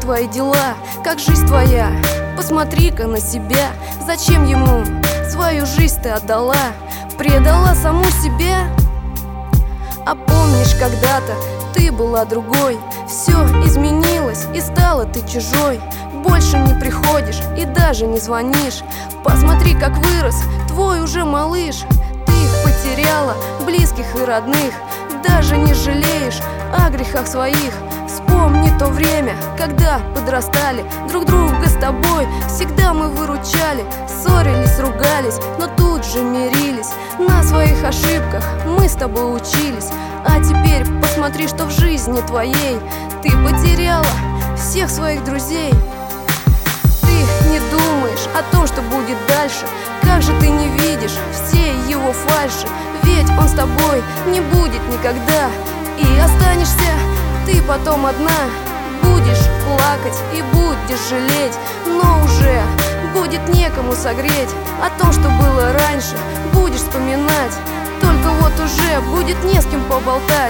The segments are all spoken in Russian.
твои дела, как жизнь твоя? Посмотри-ка на себя. Зачем ему свою жизнь ты отдала? Предала саму себя? А помнишь, когда-то ты была другой? Все изменилось, и стала ты чужой. Больше не приходишь и даже не звонишь. Посмотри, как вырос твой уже малыш. Ты их потеряла, близких и родных. Даже не жалеешь о грехах своих. Вспомни то время, когда подрастали. Друг друга с тобой всегда мы выручали. Ссорились, ругались, но тут же мирились. На своих ошибках мы с тобой учились. А теперь посмотри, что в жизни твоей ты потеряла всех своих друзей. Ты не думаешь о том, что будет дальше. Как же ты не видишь всей его фальши? Ведь он с тобой не будет никогда. И останешься ты потом одна. Будешь плакать и будешь жалеть, но уже будет некому согреть. О том, что было раньше, будешь вспоминать. Только вот уже будет не с кем поболтать.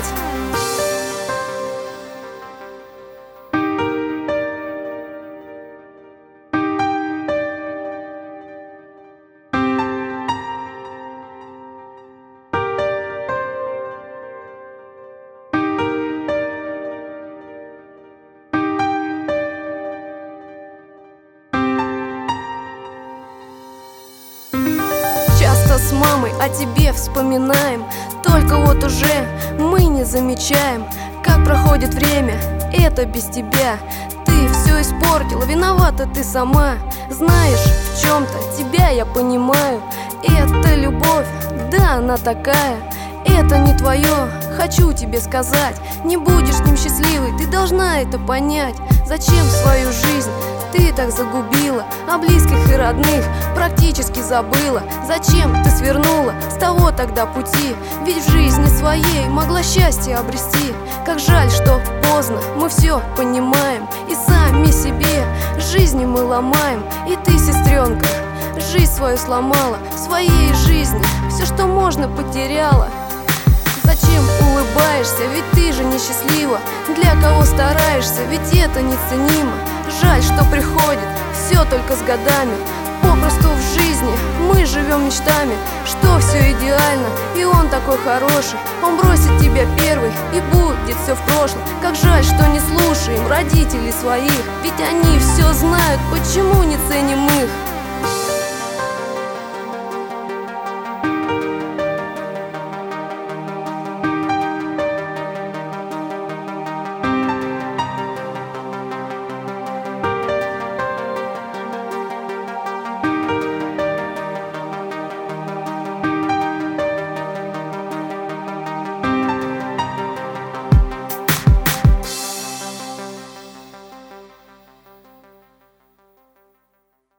Часто с мамой о тебе вспоминаем. Только вот уже мы не замечаем, как проходит время, это без тебя. Ты все испортила, виновата ты сама. Знаешь, в чем-то тебя я понимаю. Это любовь, да, она такая. Это не твое, хочу тебе сказать. Не будешь с ним счастливой, ты должна это понять. Зачем свою жизнь ты так загубила? О близких и родных практически забыла. Зачем ты свернула с того тогда пути? Ведь в жизни своей могла счастье обрести. Как жаль, что поздно, мы все понимаем. И сами себе жизни мы ломаем. И ты, сестренка, жизнь свою сломала. В своей жизни все, что можно, потеряла. Зачем улыбаешься, ведь ты же несчастлива. Для кого стараешься, ведь это неценимо. Жаль, что приходит все только с годами. Попросту в жизни мы живем мечтами, что все идеально, и он такой хороший. Он бросит тебя первый, и будет все в прошлом. Как жаль, что не слушаем родителей своих, ведь они все знают, почему не ценим их.